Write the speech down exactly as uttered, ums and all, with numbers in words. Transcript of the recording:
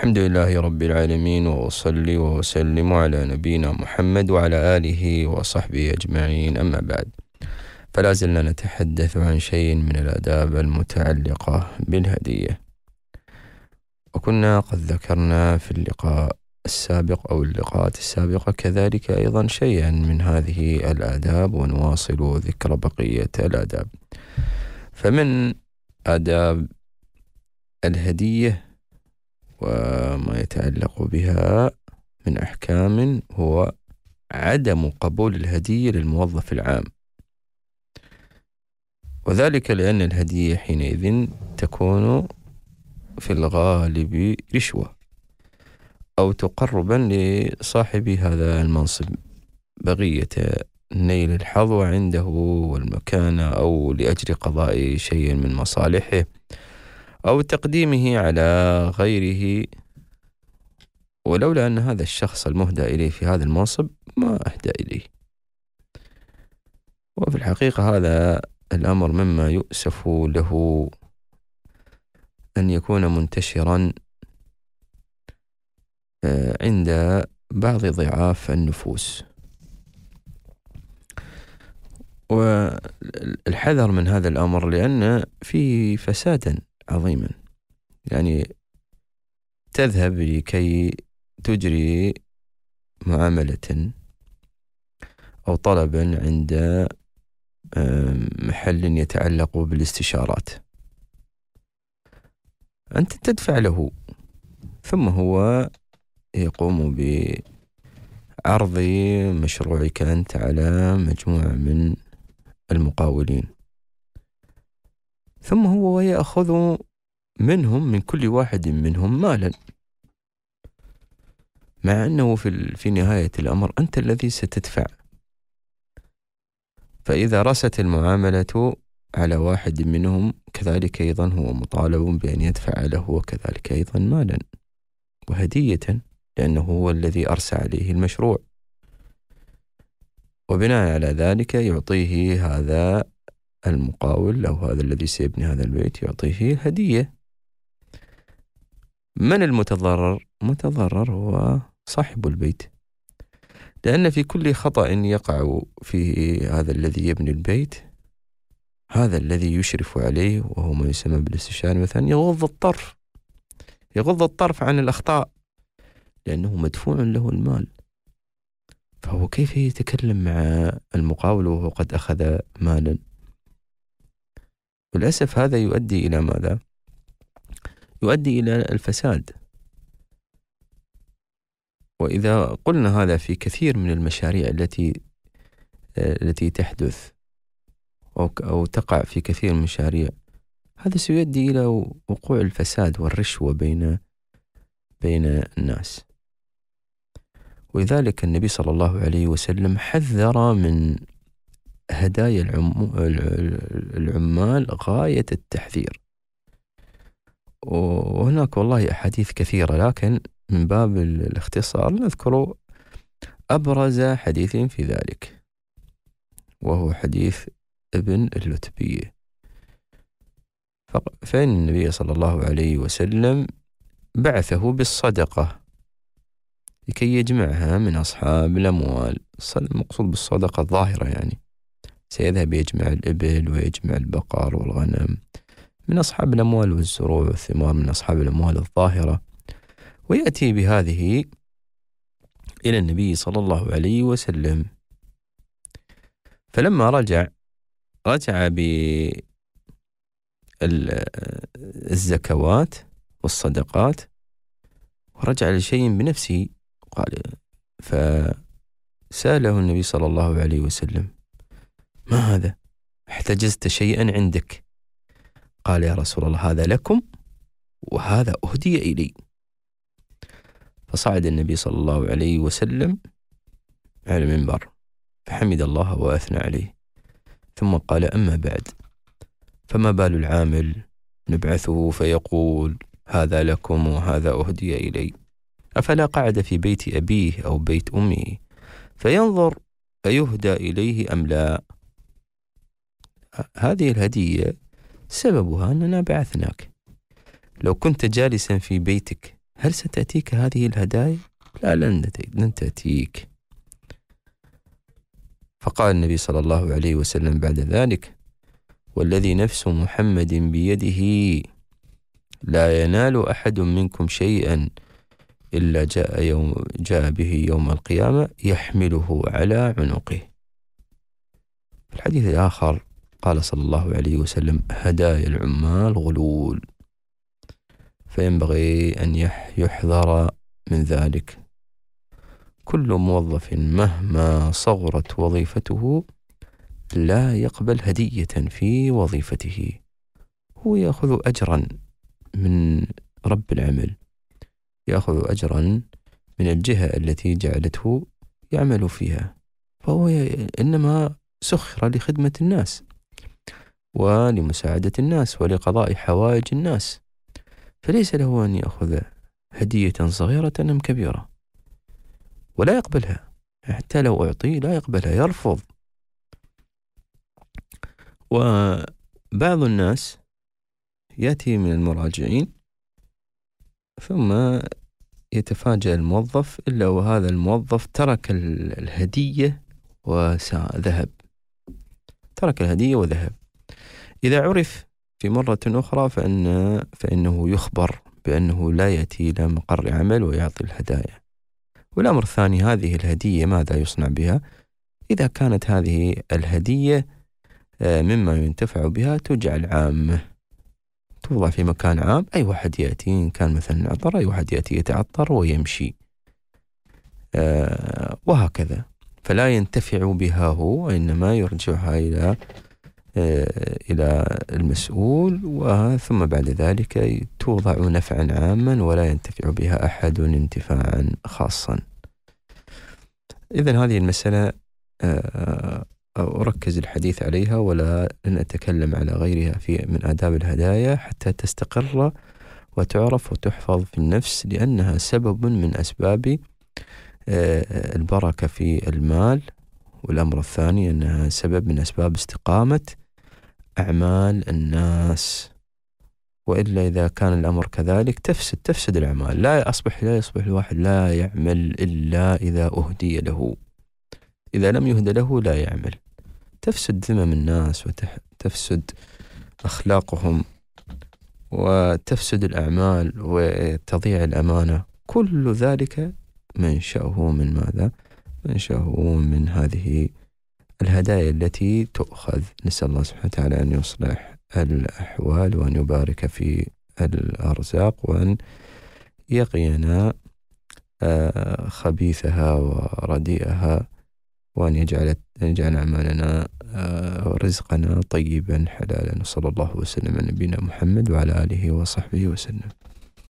الحمد لله رب العالمين، وأصلي وأسلم على نبينا محمد وعلى آله وصحبه أجمعين، أما بعد. فلا زلنا نتحدث عن شيء من الآداب المتعلقة بالهدية، وكنا قد ذكرنا في اللقاء السابق أو اللقاءات السابقة كذلك أيضا شيئا من هذه الآداب، ونواصل ذكر بقية الآداب. فمن آداب الهدية وما يتعلق بها من أحكام هو عدم قبول الهدية للموظف العام، وذلك لأن الهدية حينئذ تكون في الغالب رشوة أو تقربا لصاحب هذا المنصب بغية نيل الحظوة عنده والمكانة، أو لأجل قضاء شيء من مصالحه، أو تقديمه على غيره، ولولا أن هذا الشخص المهدى إليه في هذا المنصب ما أهدى إليه. وفي الحقيقة هذا الأمر مما يؤسف له أن يكون منتشرا عند بعض ضعاف النفوس، والحذر من هذا الأمر لأن فيه فسادا عظيما. يعني تذهب لكي تجري معاملة أو طلبا عند محل يتعلق بالاستشارات، أنت تدفع له، ثم هو يقوم بعرض مشروعك أنت على مجموعة من المقاولين، ثم هو يأخذ منهم من كل واحد منهم مالا، مع أنه في, في نهاية الأمر أنت الذي ستدفع. فإذا رست المعاملة على واحد منهم كذلك أيضا هو مطالب بأن يدفع له وكذلك أيضا مالا وهدية، لأنه هو الذي أرسى عليه المشروع، وبناء على ذلك يعطيه هذا المقاول أو هذا الذي سيبني هذا البيت يعطيه هدية. من المتضرر؟ متضرر هو صاحب البيت، لأن في كل خطأ يقع في هذا الذي يبني البيت، هذا الذي يشرف عليه وهو ما يسمى بالاستشاري مثلا يغض الطرف يغض الطرف عن الأخطاء، لأنه مدفوع له المال، فهو كيف يتكلم مع المقاول وهو قد أخذ مالا؟ للأسف هذا يؤدي إلى ماذا؟ يؤدي إلى الفساد. وإذا قلنا هذا في كثير من المشاريع التي التي تحدث أو أو تقع في كثير من المشاريع، هذا سيؤدي إلى وقوع الفساد والرشوة بين بين الناس. ولذلك النبي صلى الله عليه وسلم حذر من هدايا العمال غاية التحذير، وهناك والله أحاديث كثيرة، لكن من باب الاختصار نذكر أبرز حديث في ذلك، وهو حديث ابن اللتبية. فإن النبي صلى الله عليه وسلم بعثه بالصدقة لكي يجمعها من أصحاب الأموال. المقصود بالصدقة الظاهرة، يعني سيذهب يجمع الإبل ويجمع البقر والغنم من أصحاب الأموال والزروع والثمار من أصحاب الأموال الظاهرة، ويأتي بهذه إلى النبي صلى الله عليه وسلم. فلما رجع رجع بالزكوات والصدقات، ورجع لشيء بنفسه. قال فسأله النبي صلى الله عليه وسلم: ما هذا؟ احتجزت شيئا عندك؟ قال: يا رسول الله، هذا لكم وهذا أهدي إلي. فصعد النبي صلى الله عليه وسلم على المنبر فحمد الله وأثنى عليه، ثم قال: أما بعد، فما بال العامل نبعثه فيقول هذا لكم وهذا أهدي إلي؟ أفلا قعد في بيت أبيه أو بيت أمه فينظر أيهدى إليه أم لا؟ هذه الهدية سببها أننا بعثناك. لو كنت جالسا في بيتك هل ستأتيك هذه الهدايا؟ لا، لن لن تأتيك. فقال النبي صلى الله عليه وسلم بعد ذلك: والذي نفس محمد بيده لا ينال أحد منكم شيئا إلا جاء, يوم جاء به يوم القيامة يحمله على عنقه. في الحديث الآخر قال صلى الله عليه وسلم: هدايا العمال غلول، فينبغي أن يحذر من ذلك. كل موظف مهما صغرت وظيفته لا يقبل هدية في وظيفته، هو يأخذ أجرا من رب العمل، يأخذ أجرا من الجهة التي جعلته يعمل فيها، فهو إنما سخر لخدمة الناس ولمساعدة الناس ولقضاء حوائج الناس، فليس له أن يأخذ هدية صغيرة أم كبيرة، ولا يقبلها، حتى لو أعطي لا يقبلها، يرفض. وبعض الناس يأتي من المراجعين ثم يتفاجأ الموظف إلا وهذا الموظف ترك الهدية وذهب، ترك الهدية وذهب. إذا عرف في مرة أخرى فإن فإنه يخبر بأنه لا يأتي إلى مقر عمل ويعطي الهدايا. والأمر الثاني، هذه الهدية ماذا يصنع بها؟ إذا كانت هذه الهدية مما ينتفع بها تجعل عامة، توضع في مكان عام، أي واحد يأتي، إن كان مثلا عطر أي واحد يأتي يتعطر ويمشي، آه وهكذا، فلا ينتفع بها هو، وإنما يرجعها إلى آه إلى المسؤول، وثم بعد ذلك توضع نفعا عاما ولا ينتفع بها أحد انتفاعا خاصا. إذن هذه المسألة آه أركز الحديث عليها ولا لن أتكلم على غيرها في من آداب الهدايا حتى تستقر وتعرف وتحفظ في النفس، لأنها سبب من أسباب البركة في المال. والأمر الثاني أنها سبب من أسباب استقامة أعمال الناس، وإلا إذا كان الأمر كذلك تفسد تفسد الأعمال، لا أصبح لا يصبح الواحد لا يعمل إلا إذا أهدي له، إذا لم يهدى له لا يعمل، تفسد ذمم الناس وتفسد أخلاقهم وتفسد الأعمال وتضيع الأمانة، كل ذلك منشأه من ماذا؟ منشأه من هذه الهدايا التي تؤخذ. نسأل الله سبحانه وتعالى أن يصلح الأحوال وأن يبارك في الأرزاق وأن يقينا خبيثها ورديئها، وأن يجعل يجعل أعمالنا ورزقنا طيبا حلالا. صلى الله وسلم على نبينا محمد وعلى آله وصحبه وسلم.